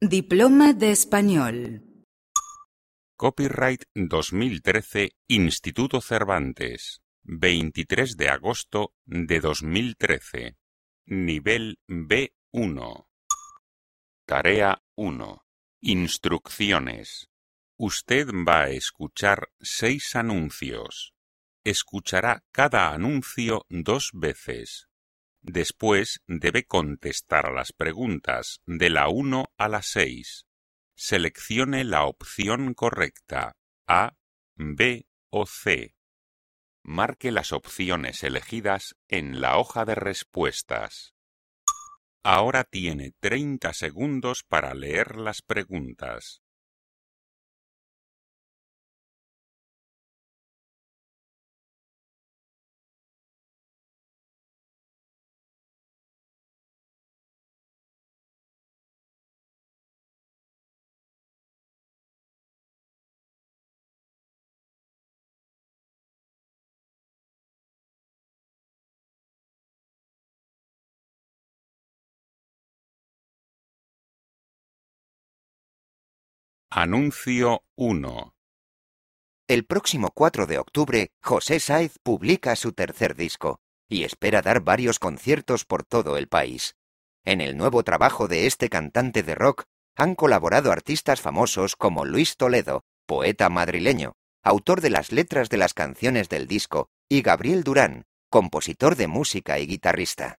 Diploma de Español. Copyright 2013 Instituto Cervantes, 23 de agosto de 2013. Nivel B1. Tarea 1. Instrucciones. Usted va a escuchar 6 anuncios. Escuchará cada anuncio 2 veces. Después debe contestar a las preguntas de la 1 a la 6. Seleccione la opción correcta, A, B o C. Marque las opciones elegidas en la hoja de respuestas. Ahora tiene 30 segundos para leer las preguntas. Anuncio 1. El próximo 4 de octubre, José Sáez publica su tercer disco y espera dar varios conciertos por todo el país. En el nuevo trabajo de este cantante de rock han colaborado artistas famosos como Luis Toledo, poeta madrileño, autor de las letras de las canciones del disco, y Gabriel Durán, compositor de música y guitarrista.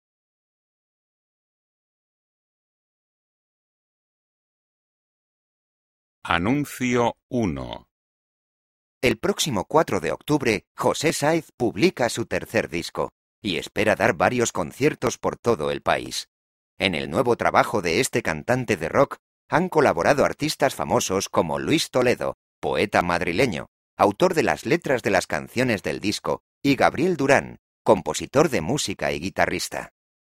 Anuncio 1. El próximo 4 de octubre, José Sáez publica su tercer disco y espera dar varios conciertos por todo el país. En el nuevo trabajo de este cantante de rock han colaborado artistas famosos como Luis Toledo, poeta madrileño, autor de las letras de las canciones del disco, y Gabriel Durán, compositor de música y guitarrista.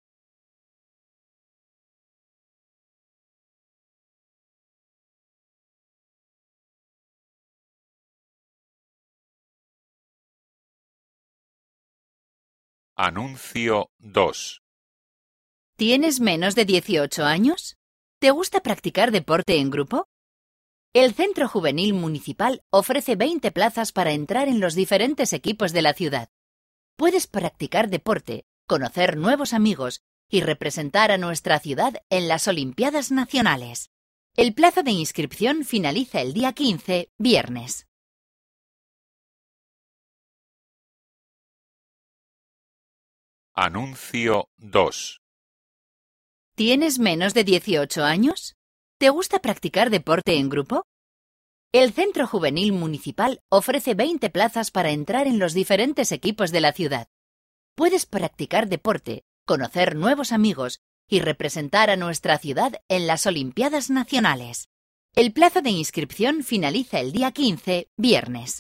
Anuncio 2. ¿Tienes menos de 18 años? ¿Te gusta practicar deporte en grupo? El Centro Juvenil Municipal ofrece 20 plazas para entrar en los diferentes equipos de la ciudad. Puedes practicar deporte, conocer nuevos amigos y representar a nuestra ciudad en las Olimpiadas Nacionales. El plazo de inscripción finaliza el día 15, viernes. Anuncio 2. ¿Tienes menos de 18 años? ¿Te gusta practicar deporte en grupo? El Centro Juvenil Municipal ofrece 20 plazas para entrar en los diferentes equipos de la ciudad. Puedes practicar deporte, conocer nuevos amigos y representar a nuestra ciudad en las Olimpiadas Nacionales. El plazo de inscripción finaliza el día 15, viernes.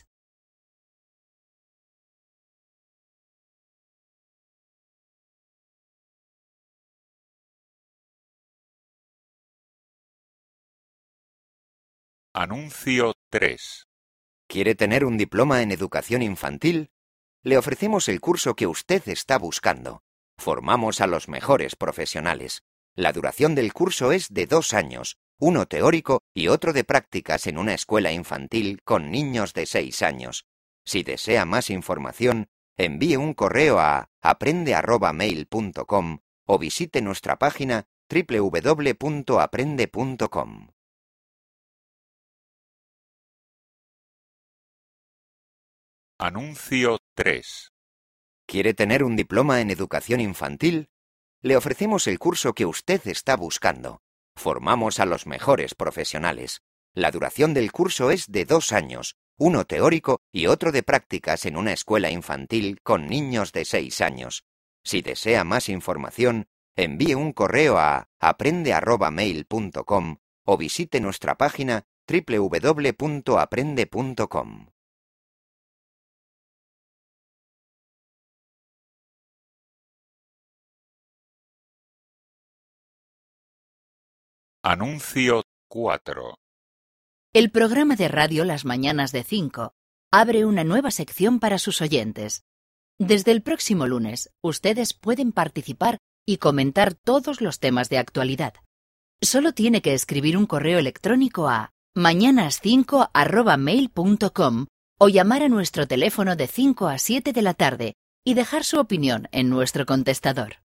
Anuncio 3. ¿Quiere tener un diploma en educación infantil? Le ofrecemos el curso que usted está buscando. Formamos a los mejores profesionales. La duración del curso es de 2 años, uno teórico y otro de prácticas en una escuela infantil con niños de 6 años. Si desea más información, envíe un correo a aprende@mail.com o visite nuestra página www.aprende.com. Anuncio 3. ¿Quiere tener un diploma en educación infantil? Le ofrecemos el curso que usted está buscando. Formamos a los mejores profesionales. La duración del curso es de 2 años, uno teórico y otro de prácticas en una escuela infantil con niños de 6 años. Si desea más información, envíe un correo a aprende@mail.com o visite nuestra página www.aprende.com. Anuncio 4. El programa de radio Las Mañanas de 5 abre una nueva sección para sus oyentes. Desde el próximo lunes, ustedes pueden participar y comentar todos los temas de actualidad. Solo tiene que escribir un correo electrónico a mañanas5@mail.com o llamar a nuestro teléfono de 5 a 7 de la tarde y dejar su opinión en nuestro contestador.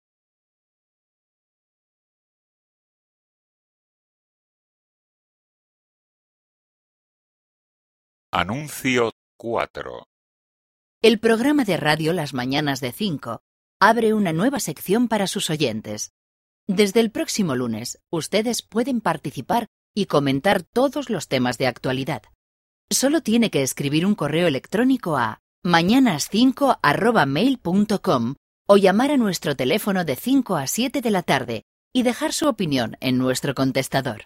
Anuncio 4. El programa de radio Las Mañanas de 5 abre una nueva sección para sus oyentes. Desde el próximo lunes, ustedes pueden participar y comentar todos los temas de actualidad. Solo tiene que escribir un correo electrónico a mañanas5@mail.com o llamar a nuestro teléfono de 5 a 7 de la tarde y dejar su opinión en nuestro contestador.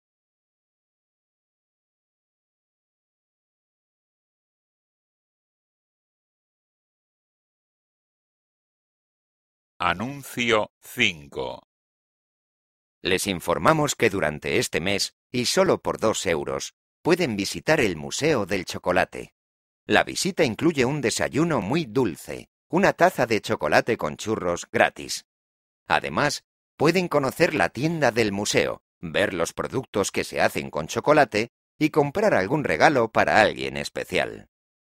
Anuncio 5. Les informamos que durante este mes, y solo por 2 euros, pueden visitar el Museo del Chocolate. La visita incluye un desayuno muy dulce, una taza de chocolate con churros gratis. Además, pueden conocer la tienda del museo, ver los productos que se hacen con chocolate y comprar algún regalo para alguien especial.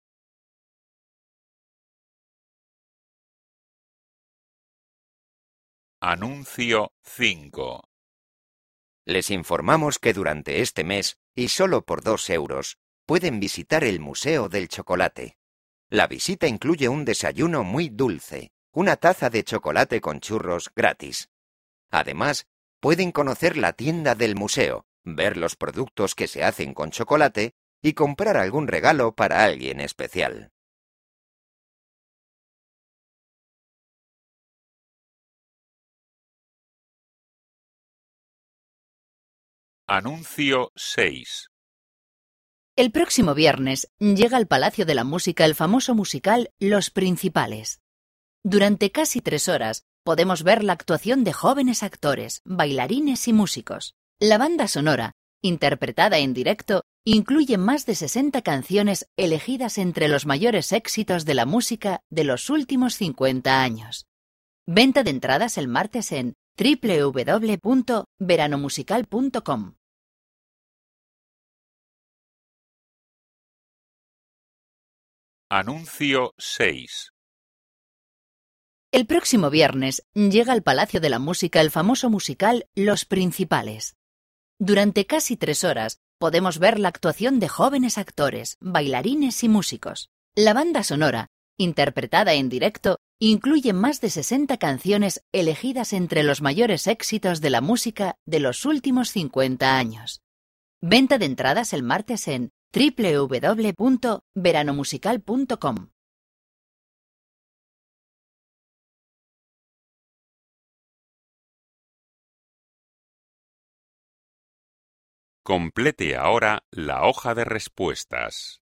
Anuncio 5. Les informamos que durante este mes, y solo por 2 euros, pueden visitar el Museo del Chocolate. La visita incluye un desayuno muy dulce, una taza de chocolate con churros gratis. Además, pueden conocer la tienda del museo, ver los productos que se hacen con chocolate y comprar algún regalo para alguien especial. Anuncio 6. El próximo viernes llega al Palacio de la Música el famoso musical Los Principales. Durante casi 3 horas podemos ver la actuación de jóvenes actores, bailarines y músicos. La banda sonora, interpretada en directo, incluye más de 60 canciones elegidas entre los mayores éxitos de la música de los últimos 50 años. Venta de entradas el martes en www.veranomusical.com. Anuncio 6. El próximo viernes llega al Palacio de la Música el famoso musical Los Principales. Durante casi 3 horas podemos ver la actuación de jóvenes actores, bailarines y músicos. La banda sonora, interpretada en directo, incluye más de 60 canciones elegidas entre los mayores éxitos de la música de los últimos 50 años. Venta de entradas el martes en www.veranomusical.com. Complete ahora la hoja de respuestas.